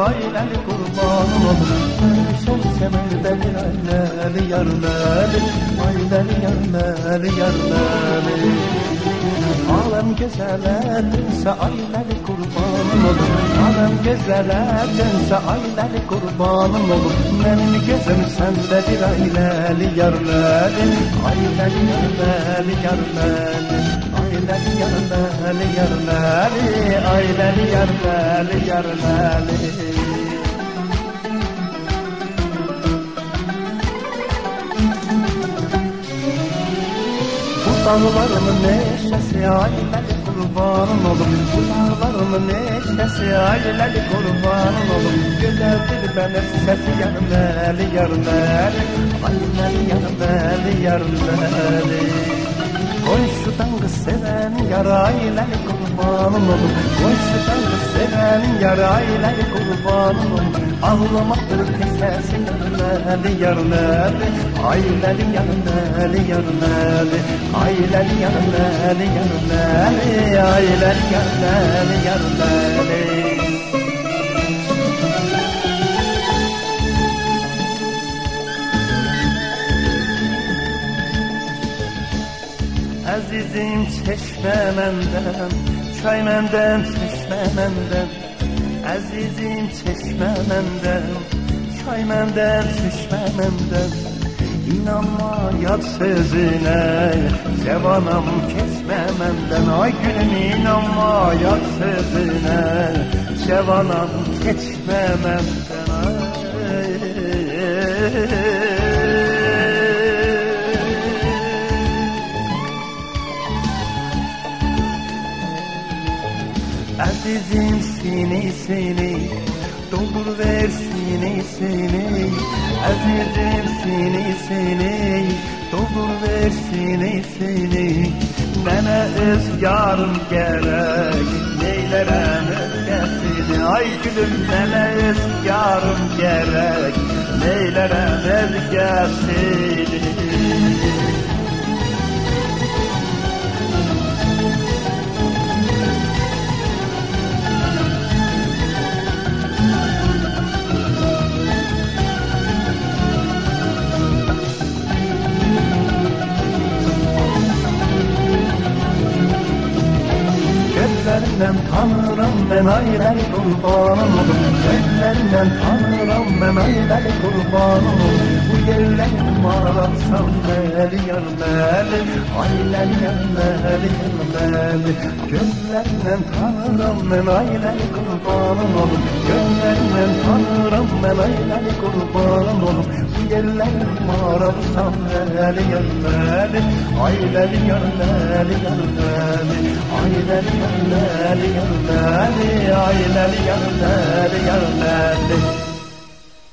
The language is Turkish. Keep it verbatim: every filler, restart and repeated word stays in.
aileli kurbanım olur. Sevmişem semerdeli aileli yarleli, aileli yarleli yarleli. Alem gezelerdense aileli kurbanım olur. Alem gezelerdense aileli kurbanım olur. Benim gözüm sende bir aileli yarleli, aileli yarleli yarleli, aileli yarleli yarleli, aileli yarleli yarleli. Dağlarımın neşesi aileli kurbanım olur. Bu dağlarımın neşesi aileli kurbanım olur. Güzeldir benim sesi yarmeli yarmeli, aileli yarmeli yarmeli. Komşudan kız sevenin yar aileli kurbanım olur. Komşudan kız sevenin yar aileli kurbanım olur. Ağlamaktır kesesi yarmeli yarmeli, aileli yarmeli yarmeli, aileli yarmeli yarmeli, aileli yarmeli yarmeli. Azizim çeşme menden, çay menden, çeşme menden. Azizim çeşme menden, çay menden, çeşme menden. İnanma yad sözüne, cevanam kesme menden. Ay gülüm inanma yad sözüne, cevanam kesme menden. Ay. Azizim sinesini doldur ver sinesini. Azizim sinesini doldur ver sinesini. Bana öz yarım gerek, neylerem özgesini. Ay gülüm bana öz yarım gerek, neylerem özgesini. Gözlerinden tanırım ben aileli kurbanım olur. Gözlerinden tanırım ben aileli kurbanım olur. Bu yerlerin mağarasam meli yarmeli, aileli yarmeli yarmeli. Gözlerinden tanırım ben aileli kurbanım olur. Gözlerinden tanırım ben aileli kurbanım olur. Bu yerlerin mağarasam meli yarmeli, aileli yarmeli yarmeli, aileli yarmeli. Yarlali, yarlali, aileli yarlali, yarlali.